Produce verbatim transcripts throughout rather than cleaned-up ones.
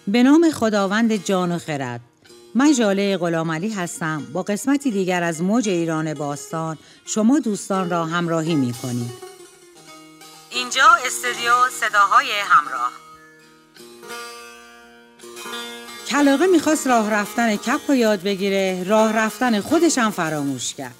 به نام خداوند جان و خرد. من ژاله غلامعلی هستم. با قسمتی دیگر از موج ایران باستان شما دوستان را همراهی می کنیم. اینجا استودیو صداهای همراه. کلاغه میخواست راه رفتن کپ رو یاد بگیره، راه رفتن خودش هم فراموش کرد.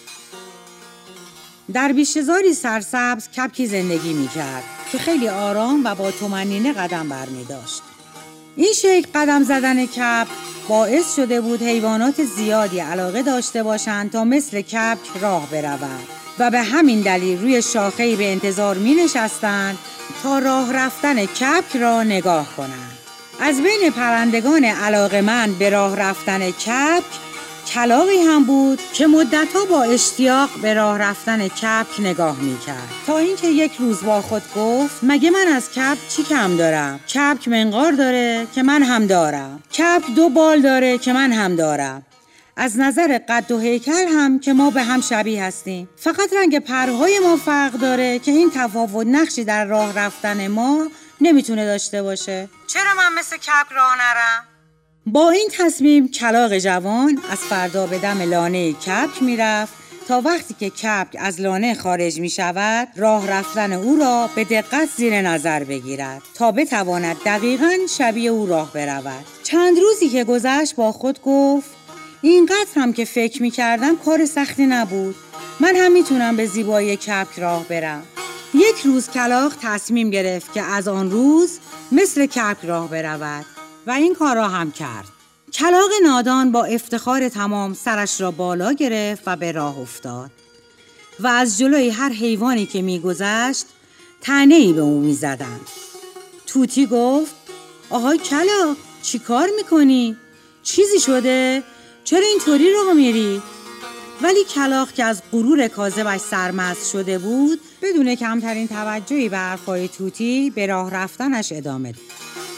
در بیشه‌زاری سرسبز کپکی زندگی میکرد که خیلی آرام و با طمأنینه قدم برمی داشت. این شکل قدم زدن کپ باعث شده بود حیوانات زیادی علاقه داشته باشند تا مثل کپک راه بروند و به همین دلیل روی شاخه‌ای به انتظار می نشستند تا راه رفتن کپک را نگاه کنند. از بین پرندگان علاقه‌مند به راه رفتن کپک، کلاغی هم بود که مدت‌ها با اشتیاق به راه رفتن کپک نگاه می‌کرد، تا اینکه یک روز با خود گفت مگه من از کپک چی کم دارم؟ کپک منقار داره که من هم دارم. کپک دو بال داره که من هم دارم. از نظر قد و هیکل هم که ما به هم شبیه هستیم. فقط رنگ پرهای ما فرق داره که این تفاوت نقشی در راه رفتن ما نمیتونه داشته باشه. چرا من مثل کپک راه نرم؟ با این تصمیم کلاغ جوان از فردا به دم لانه کپک میرفت تا وقتی که کپک از لانه خارج می شود راه رفتن او را به دقت زیر نظر بگیرد تا بتواند دقیقاً شبیه او راه برود. چند روزی که گذشت با خود گفت اینقدر هم که فکر می کردم کار سختی نبود. من هم میتونم به زیبایی کپک راه برم. یک روز کلاغ تصمیم گرفت که از آن روز مثل کپک راه برود و این کار را هم کرد. کلاغ نادان با افتخار تمام سرش را بالا گرفت و به راه افتاد و از جلوی هر حیوانی که می‌گذشت طعنه‌ای به او می‌زدند. طوطی گفت آهای کلاغ چی کار می‌کنی؟ چیزی شده؟ چرا اینطوری راه میری؟ ولی کلاغ که از غرور کاذبش سرمست شده بود بدون کمترین توجهی به حرفای طوطی به راه رفتنش ادامه داد.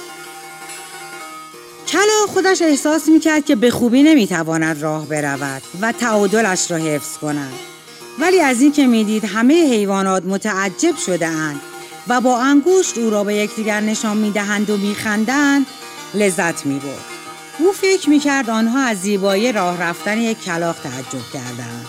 کلاغ خودش احساس میکرد که به خوبی نمیتواند راه برود و تعادلش را حفظ کند، ولی از این که میدید همه حیوانات متعجب شده اند و با انگشت او را به یکدیگر نشان میدهند و میخندند لذت میبرد. او فکر میکرد آنها از زیبایی راه رفتن یک کلاغ تعجب کردند.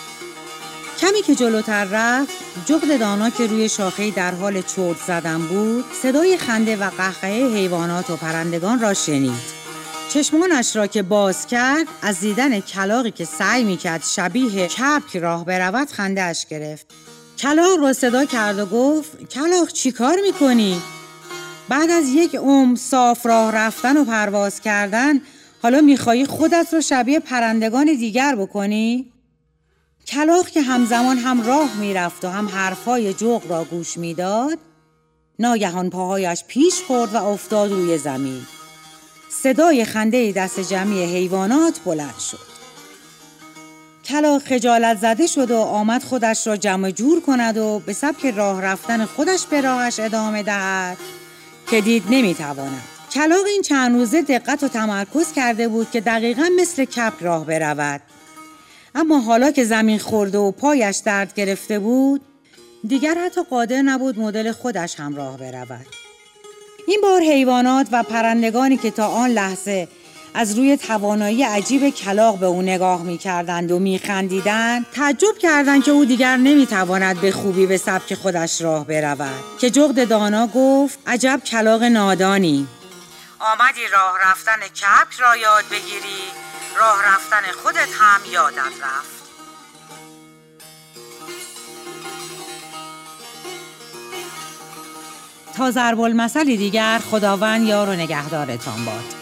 کمی که جلوتر رفت جغد دانا که روی شاخه‌ای در حال چرت زدن بود صدای خنده و قهقهه حیوانات و پرندگان را شنید. چشمانش را که باز کرد از دیدن کلاغی که سعی میکرد شبیه کپک راه برود خنده‌اش گرفت. کلاغ را صدا کرد و گفت کلاغ چی کار میکنی؟ بعد از یک عمر صاف راه رفتن و پرواز کردن حالا میخوایی خودت رو شبیه پرندگان دیگر بکنی؟ کلاغ که همزمان هم راه میرفت و هم حرفای جغد را گوش میداد ناگهان پاهایش پیش خورد و افتاد روی زمین. صدای خنده دست جمعی حیوانات بلند شد. کلاغ خجالت زده شد و آمد خودش را جمع جور کند و به سبک راه رفتن خودش به راهش ادامه دهد که دید نمیتواند. کلاغ این چند روزه دقت و تمرکز کرده بود که دقیقاً مثل کپک راه برود، اما حالا که زمین خورده و پایش درد گرفته بود دیگر حتی قادر نبود مدل خودش هم راه برود. این بار حیوانات و پرندگانی که تا آن لحظه از روی توانایی عجیب کلاغ به او نگاه می کردند و می خندیدند تعجب کردند که او دیگر نمی تواند به خوبی به سبک خودش راه برود که جغد دانا گفت عجب کلاغ نادانی، آمدی راه رفتن کپک را یاد بگیری، راه رفتن خودت هم یادت رفت. تا ضرب المثلی دیگر، خداوند یار و نگهدارتان باد.